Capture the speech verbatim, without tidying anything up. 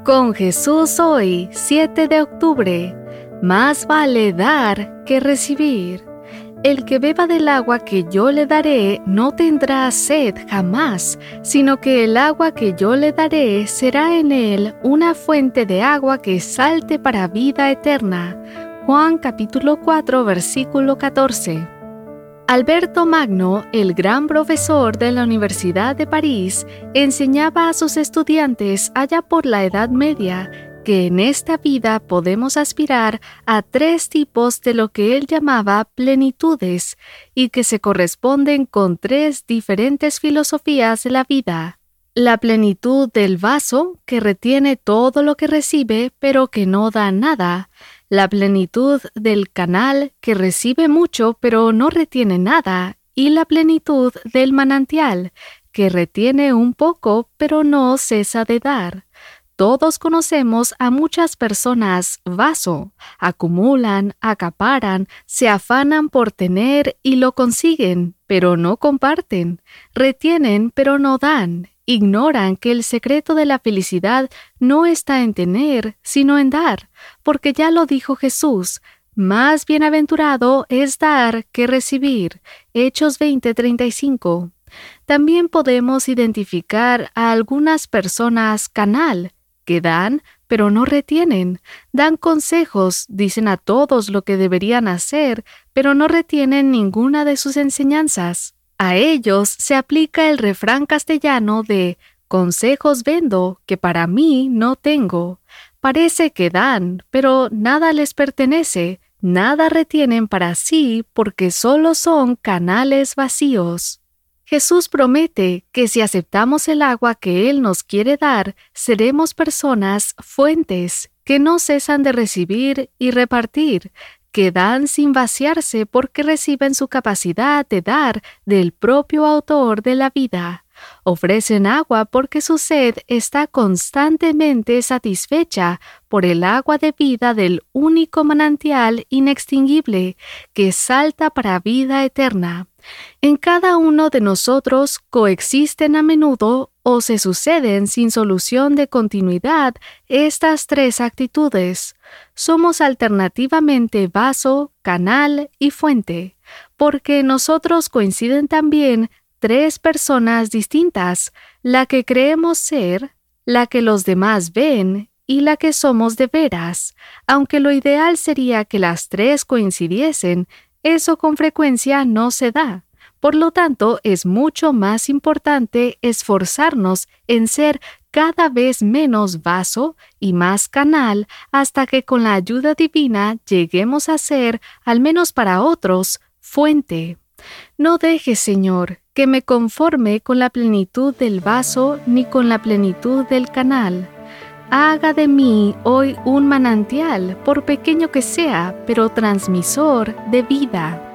Con Jesús hoy, siete de octubre, más vale dar que recibir. El que beba del agua que yo le daré no tendrá sed jamás, sino que el agua que yo le daré será en él una fuente de agua que salte para vida eterna. Juan capítulo cuatro, versículo catorce. Alberto Magno, el gran profesor de la Universidad de París, enseñaba a sus estudiantes allá por la Edad Media que en esta vida podemos aspirar a tres tipos de lo que él llamaba plenitudes y que se corresponden con tres diferentes filosofías de la vida. La plenitud del vaso, que retiene todo lo que recibe pero que no da nada. La plenitud del canal, que recibe mucho pero no retiene nada. Y la plenitud del manantial, que retiene un poco pero no cesa de dar. Todos conocemos a muchas personas vaso, acumulan, acaparan, se afanan por tener y lo consiguen, pero no comparten, retienen pero no dan, ignoran que el secreto de la felicidad no está en tener, sino en dar, porque ya lo dijo Jesús, más bienaventurado es dar que recibir. Hechos veinte, treinta y cinco. También podemos identificar a algunas personas canal, que dan, pero no retienen. Dan consejos, dicen a todos lo que deberían hacer, pero no retienen ninguna de sus enseñanzas. A ellos se aplica el refrán castellano de consejos vendo que para mí no tengo. Parece que dan, pero nada les pertenece, nada retienen para sí porque solo son canales vacíos. Jesús promete que si aceptamos el agua que Él nos quiere dar, seremos personas fuentes, que no cesan de recibir y repartir, que dan sin vaciarse porque reciben su capacidad de dar del propio autor de la vida. Ofrecen agua porque su sed está constantemente satisfecha por el agua de vida del único manantial inextinguible que salta para vida eterna. En cada uno de nosotros coexisten a menudo o se suceden sin solución de continuidad estas tres actitudes. Somos alternativamente vaso, canal y fuente, porque en nosotros coinciden también tres personas distintas, la que creemos ser, la que los demás ven y la que somos de veras. Aunque lo ideal sería que las tres coincidiesen, eso con frecuencia no se da. Por lo tanto, es mucho más importante esforzarnos en ser cada vez menos vaso y más canal hasta que con la ayuda divina lleguemos a ser, al menos para otros, fuente. No dejes, Señor, que me conforme con la plenitud del vaso ni con la plenitud del canal. Haga de mí hoy un manantial, por pequeño que sea, pero transmisor de vida.